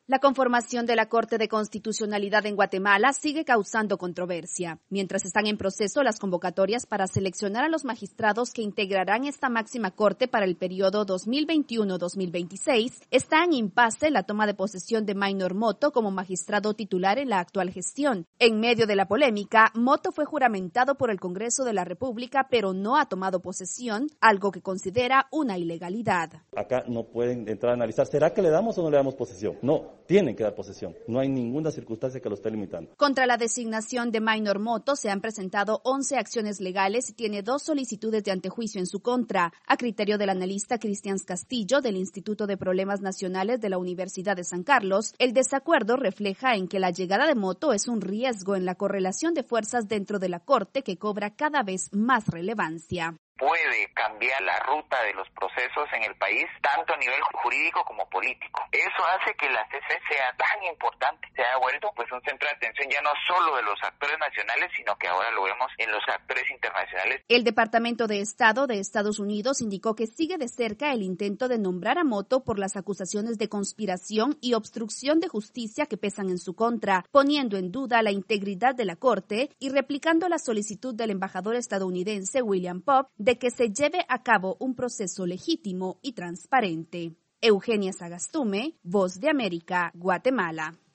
La conformación de la Corte de Constitucionalidad en Guatemala sigue causando controversia, mientras están en proceso las convocatorias para seleccionar a los magistrados que integrarán esta máxima corte para el periodo 2021-2026. Está en impasse la toma de posesión de Maynor Moto como magistrado titular en la actual gestión. En medio de la polémica, Moto fue juramentado por el Congreso de la República, pero no ha tomado posesión, algo que considera una ilegalidad. Acá no pueden entrar a analizar, ¿será que le damos o no le damos posesión? No. Tienen que dar posesión. No hay ninguna circunstancia que lo esté limitando. Contra la designación de Maynor Moto se han presentado 11 acciones legales y tiene 2 solicitudes de antejuicio en su contra. A criterio del analista Cristian Castillo del Instituto de Problemas Nacionales de la Universidad de San Carlos, el desacuerdo refleja en que la llegada de Moto es un riesgo en la correlación de fuerzas dentro de la Corte que cobra cada vez más relevancia. Puede cambiar la ruta de los procesos en el país, tanto a nivel jurídico como político. Eso hace que la CC sea tan importante, se ha vuelto pues un centro de atención ya no solo de los actores nacionales, sino que ahora lo vemos en los actores internacionales. El Departamento de Estado de Estados Unidos indicó que sigue de cerca el intento de nombrar a Moto por las acusaciones de conspiración y obstrucción de justicia que pesan en su contra, poniendo en duda la integridad de la Corte y replicando la solicitud del embajador estadounidense William Pope de que se lleve a cabo un proceso legítimo y transparente. Eugenia Sagastume, Voz de América, Guatemala.